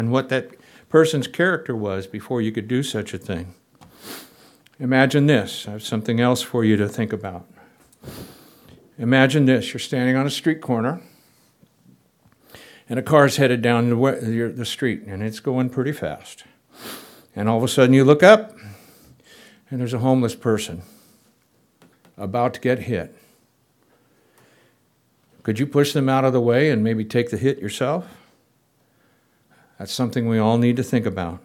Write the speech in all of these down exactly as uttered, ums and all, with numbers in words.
and what that person's character was before you could do such a thing. Imagine this. I have something else for you to think about. Imagine this. You're standing on a street corner, and a car's headed down the, the street, and it's going pretty fast. And all of a sudden you look up, and there's a homeless person about to get hit. Could you push them out of the way and maybe take the hit yourself? That's something we all need to think about.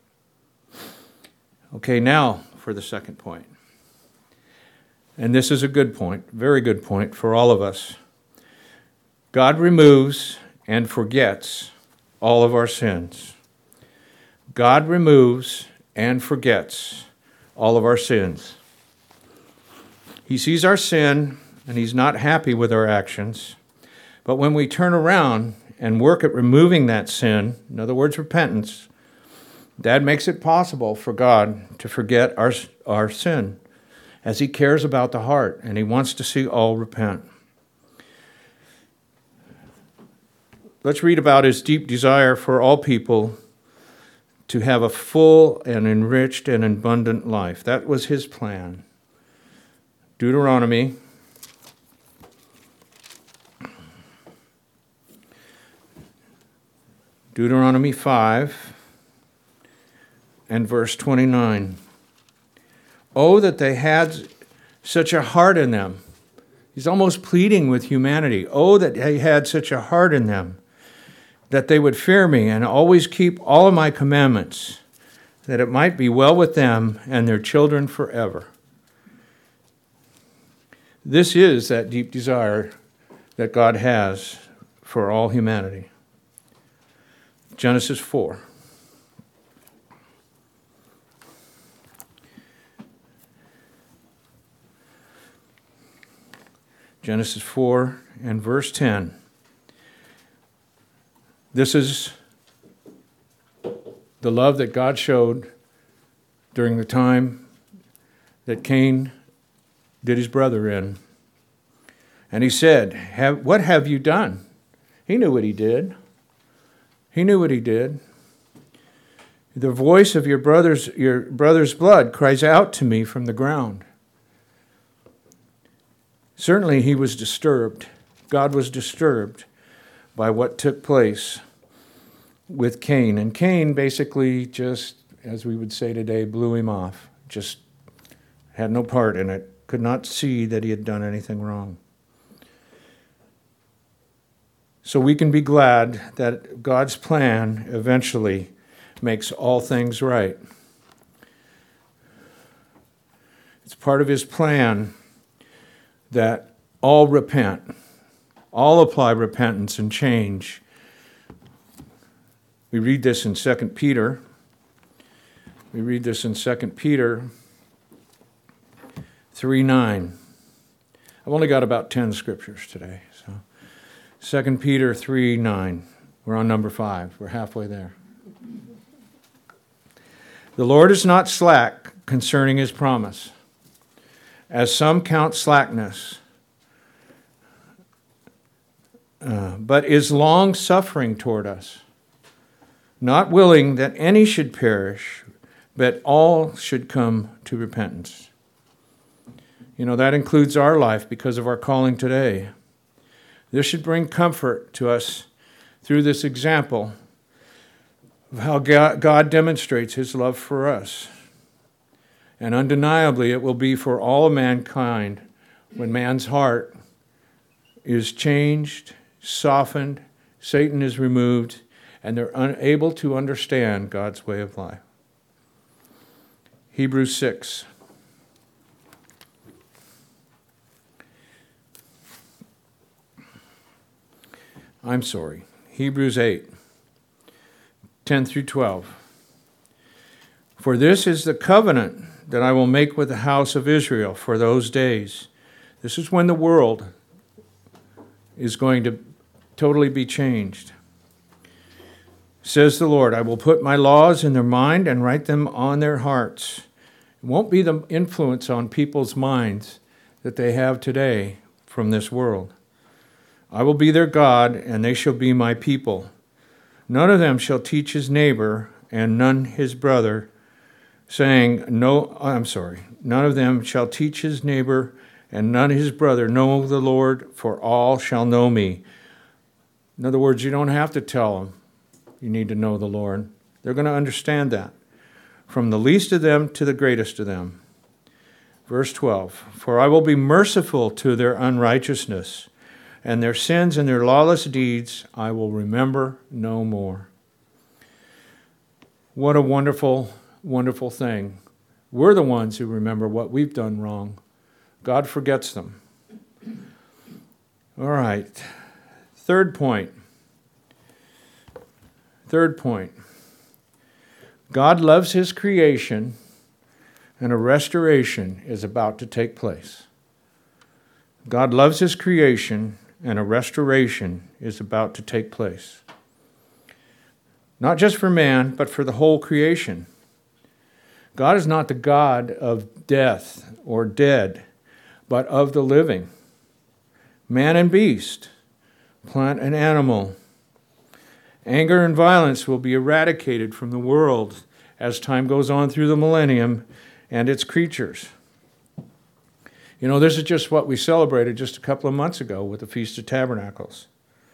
Okay, now for the second point. And this is a good point, very good point for all of us. God removes and forgets all of our sins. God removes and forgets all of our sins. He sees our sin, and he's not happy with our actions. But when we turn around and work at removing that sin, in other words, repentance, that makes it possible for God to forget our, our sin, as he cares about the heart, and he wants to see all repent. Let's read about his deep desire for all people to have a full and enriched and abundant life. That was his plan. Deuteronomy Deuteronomy five and verse twenty-nine. Oh, that they had such a heart in them. He's almost pleading with humanity. Oh, that they had such a heart in them, that they would fear me and always keep all of my commandments, that it might be well with them and their children forever. This is that deep desire that God has for all humanity. Genesis four. Genesis four and verse ten. This is the love that God showed during the time that Cain did his brother in. And he said, have, what have you done? He knew what he did. He knew what he did. The voice of your brother's, your brother's blood cries out to me from the ground. Certainly he was disturbed. God was disturbed by what took place with Cain. And Cain basically just, as we would say today, blew him off. Just had no part in it. Could not see that he had done anything wrong. So we can be glad that God's plan eventually makes all things right. It's part of his plan that all repent, all apply repentance and change. We read this in Second Peter. We read this in Second Peter three nine. I've only got about ten scriptures today. So Second Peter three nine. We're on number five. We're halfway there. The Lord is not slack concerning his promise, as some count slackness, uh, but is long-suffering toward us, not willing that any should perish, but all should come to repentance. You know, that includes our life because of our calling today. This should bring comfort to us through this example of how God demonstrates his love for us. And undeniably, it will be for all mankind when man's heart is changed, softened, Satan is removed, and they're unable to understand God's way of life. Hebrews six. I'm sorry. Hebrews eight, ten through twelve. For this is the covenant that I will make with the house of Israel for those days. This is when the world is going to totally be changed. Says the Lord, I will put my laws in their mind and write them on their hearts. It won't be the influence on people's minds that they have today from this world. I will be their God, and they shall be my people. None of them shall teach his neighbor and none his brother, saying, No, I'm sorry. None of them shall teach his neighbor and none his brother, know the Lord, for all shall know me. In other words, you don't have to tell them you need to know the Lord. They're going to understand that. From the least of them to the greatest of them. Verse twelve, for I will be merciful to their unrighteousness, and their sins and their lawless deeds I will remember no more. What a wonderful, wonderful thing. We're the ones who remember what we've done wrong. God forgets them. All right. Third point. Third point. God loves his creation, and a restoration is about to take place. God loves his creation, and a restoration is about to take place. Not just for man, but for the whole creation. God is not the God of death or dead, but of the living. Man and beast, plant and animal. Anger and violence will be eradicated from the world as time goes on through the millennium and its creatures. You know, this is just what we celebrated just a couple of months ago with the Feast of Tabernacles.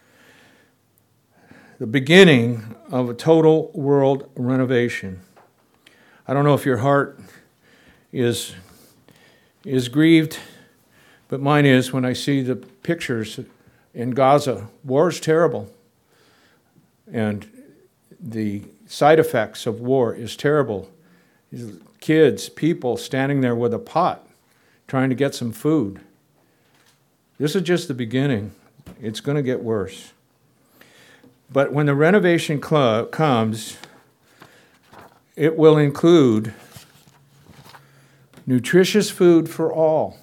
The beginning of a total world renovation. I don't know if your heart is, is grieved, but mine is when I see the pictures in Gaza. War is terrible. And the side effects of war is terrible. Kids, people standing there with a pot trying to get some food. This is just the beginning. It's going to get worse. But when the renovation cl- comes, it will include nutritious food for all,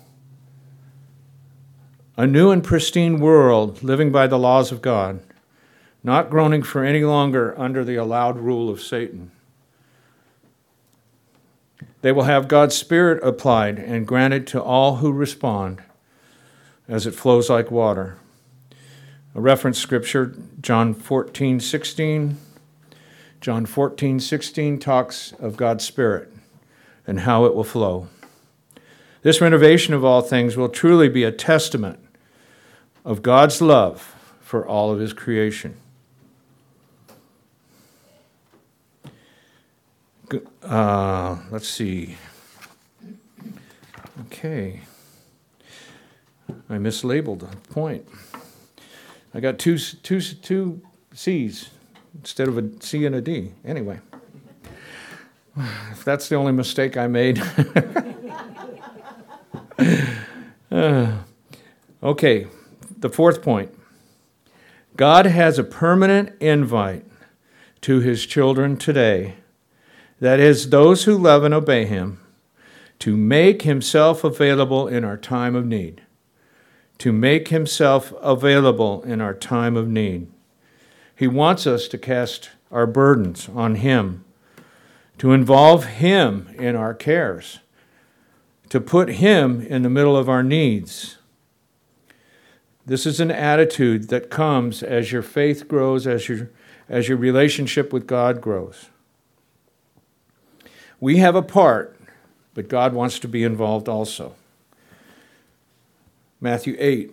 a new and pristine world living by the laws of God, not groaning for any longer under the allowed rule of Satan. They will have God's Spirit applied and granted to all who respond as it flows like water. A reference scripture, John fourteen sixteen. John fourteen sixteen talks of God's Spirit and how it will flow. This renovation of all things will truly be a testament of God's love for all of his creation. Uh, let's see. Okay. I mislabeled a point. I got two, two, two C's instead of a C and a D. Anyway. If that's the only mistake I made. uh, okay. The fourth point. God has a permanent invite to his children today. That is, those who love and obey him, to make himself available in our time of need. To make himself available in our time of need. He wants us to cast our burdens on him, to involve him in our cares, to put him in the middle of our needs. This is an attitude that comes as your faith grows, as your, as your relationship with God grows. We have a part, but God wants to be involved also. Matthew eight.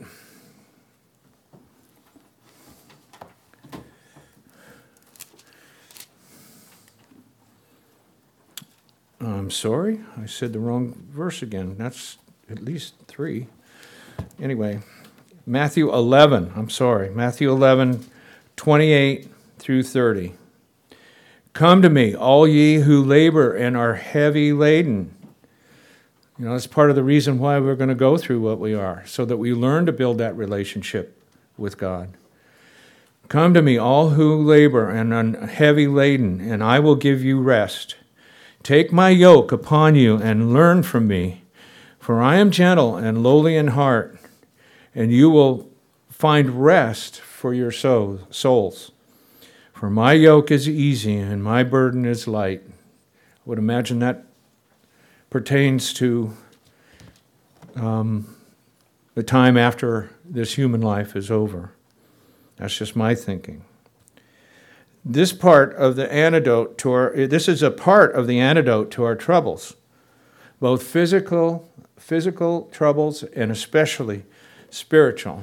I'm sorry, I said the wrong verse again. That's at least three. Anyway, Matthew eleven, I'm sorry, Matthew eleven, twenty-eight through thirty. Come to me, all ye who labor and are heavy laden. You know, that's part of the reason why we're going to go through what we are, so that we learn to build that relationship with God. Come to me, all who labor and are heavy laden, and I will give you rest. Take my yoke upon you and learn from me, for I am gentle and lowly in heart, and you will find rest for your souls. For my yoke is easy and my burden is light. I would imagine that pertains to um, the time after this human life is over. That's just my thinking. This part of the antidote to our, this is a part of the antidote to our troubles, both physical, physical troubles and especially spiritual.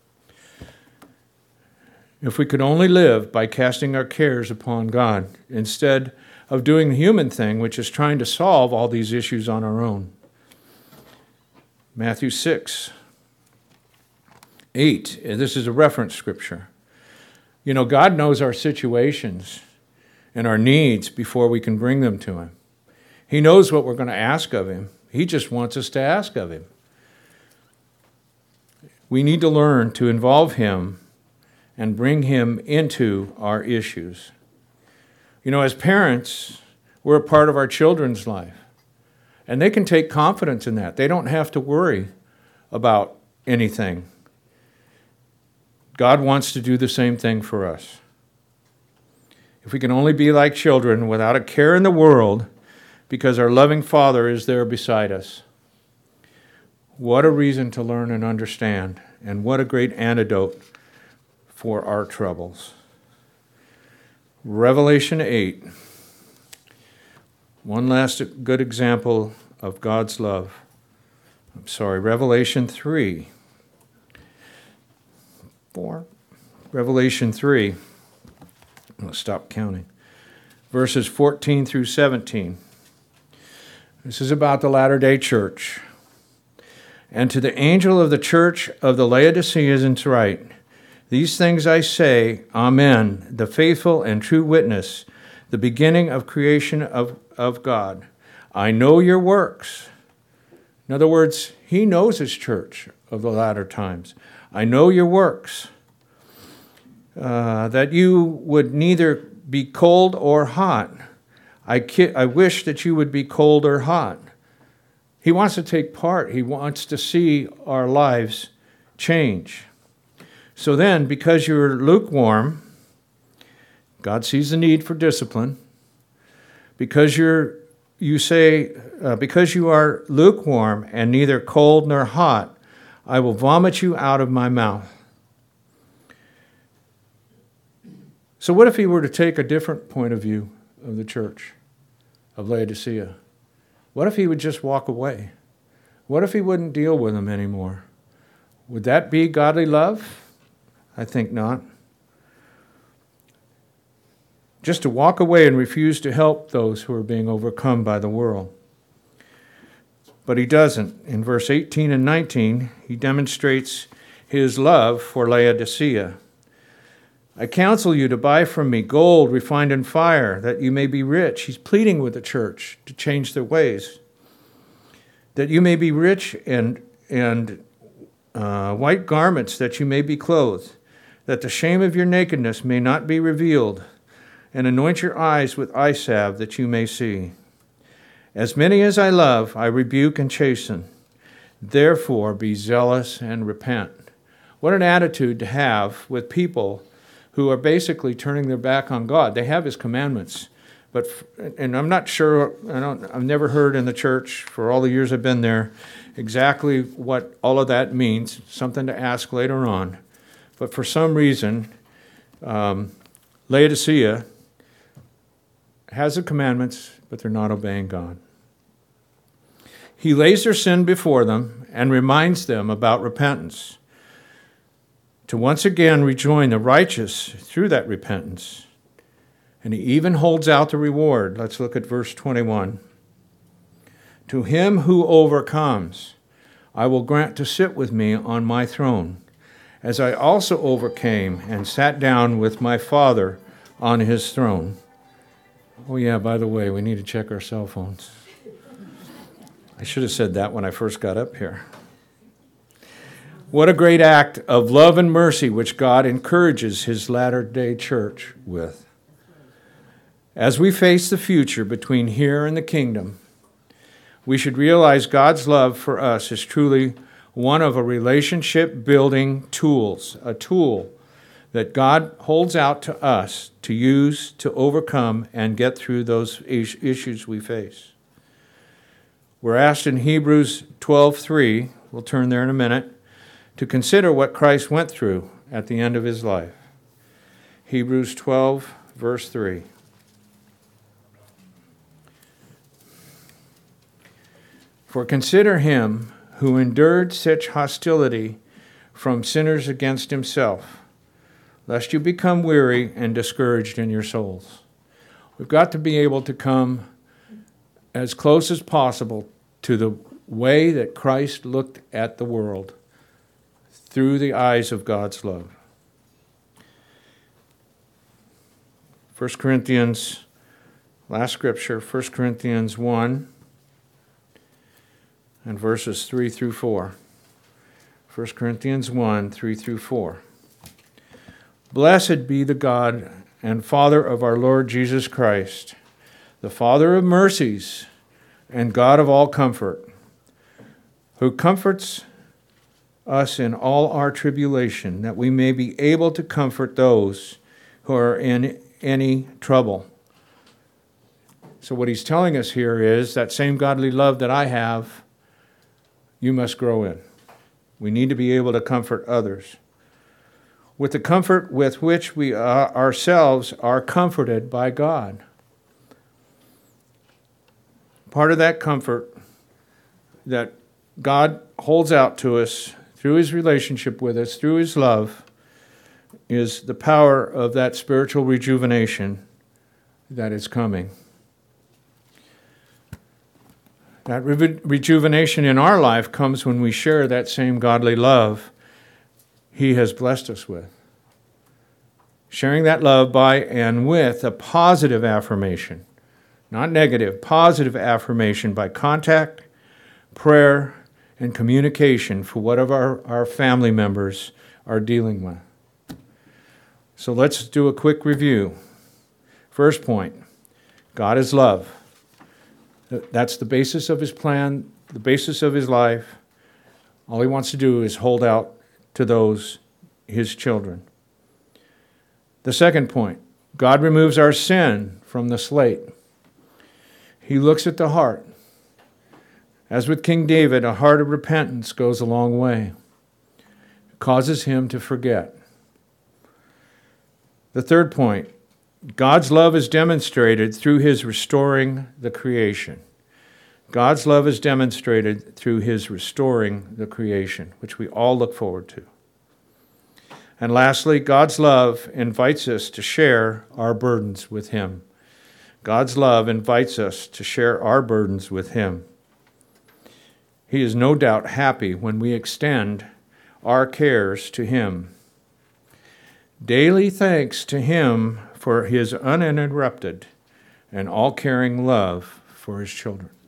If we could only live by casting our cares upon God instead of doing the human thing, which is trying to solve all these issues on our own. Matthew six, eight, this is a reference scripture. You know, God knows our situations and our needs before we can bring them to him. He knows what we're going to ask of him. He just wants us to ask of him. We need to learn to involve him and bring him into our issues. You know, as parents, we're a part of our children's life. And they can take confidence in that. They don't have to worry about anything. God wants to do the same thing for us. If we can only be like children without a care in the world because our loving Father is there beside us, what a reason to learn and understand, and what a great antidote for our troubles. Revelation eight. One last good example of God's love. I'm sorry, Revelation three. Four. Revelation three. I'll stop counting. Verses fourteen through seventeen. This is about the Latter-day Church. And to the angel of the church of the Laodiceans write, these things I say, Amen, the faithful and true witness, the beginning of creation of, of God. I know your works. In other words, he knows his church of the latter times. I know your works, uh, that you would neither be cold or hot. I, ki- I wish that you would be cold or hot. He wants to take part. He wants to see our lives change. So then, because you're lukewarm, God sees the need for discipline. Because you're, you say, uh, because you are lukewarm and neither cold nor hot, I will vomit you out of my mouth. So what if he were to take a different point of view of the church of Laodicea? What if he would just walk away? What if he wouldn't deal with them anymore? Would that be godly love? I think not. Just to walk away and refuse to help those who are being overcome by the world. But he doesn't. In verse eighteen and nineteen, he demonstrates his love for Laodicea. I counsel you to buy from me gold refined in fire, that you may be rich. He's pleading with the church to change their ways. That you may be rich, and, and uh, white garments, that you may be clothed, that the shame of your nakedness may not be revealed, and anoint your eyes with eye salve, that you may see. As many as I love, I rebuke and chasten. Therefore be zealous and repent. What an attitude to have with people who are basically turning their back on God. They have his commandments, but and I'm not sure, I don't, I've never heard in the church for all the years I've been there exactly what all of that means, something to ask later on. But for some reason, um, Laodicea has the commandments, but they're not obeying God. He lays their sin before them and reminds them about repentance, to once again rejoin the righteous through that repentance. And he even holds out the reward. Let's look at verse twenty-one. To him who overcomes, I will grant to sit with me on my throne, as I also overcame and sat down with my Father on his throne. Oh yeah, by the way, we need to check our cell phones. I should have said that when I first got up here. What a great act of love and mercy which God encourages his latter-day church with. As we face the future between here and the kingdom, we should realize God's love for us is truly one of a relationship-building tools, a tool that God holds out to us to use to overcome and get through those issues we face. We're asked in Hebrews twelve three, we'll turn there in a minute, to consider what Christ went through at the end of his life. Hebrews twelve, verse three. For consider him who endured such hostility from sinners against himself, lest you become weary and discouraged in your souls. We've got to be able to come as close as possible to the way that Christ looked at the world through the eyes of God's love. First Corinthians, last scripture, First Corinthians one, and verses three through four. First Corinthians one, three through four. Blessed be the God and Father of our Lord Jesus Christ, the Father of mercies and God of all comfort, who comforts us in all our tribulation, that we may be able to comfort those who are in any trouble. So what he's telling us here is that same godly love that I have, you must grow in. We need to be able to comfort others with the comfort with which we uh, ourselves are comforted by God. Part of that comfort that God holds out to us through his relationship with us, through his love, is the power of that spiritual rejuvenation that is coming. That re- rejuvenation in our life comes when we share that same godly love he has blessed us with. Sharing that love by and with a positive affirmation, not negative, positive affirmation by contact, prayer, and communication for whatever our, our family members are dealing with. So let's do a quick review. First point, God is love. That's the basis of his plan, the basis of his life. All he wants to do is hold out to those, his children. The second point, God removes our sin from the slate. He looks at the heart. As with King David, a heart of repentance goes a long way. It causes him to forget. The third point, God's love is demonstrated through his restoring the creation. God's love is demonstrated through his restoring the creation, which we all look forward to. And lastly, God's love invites us to share our burdens with him. God's love invites us to share our burdens with him. He is no doubt happy when we extend our cares to him. Daily thanks to him for his uninterrupted and all-caring love for his children.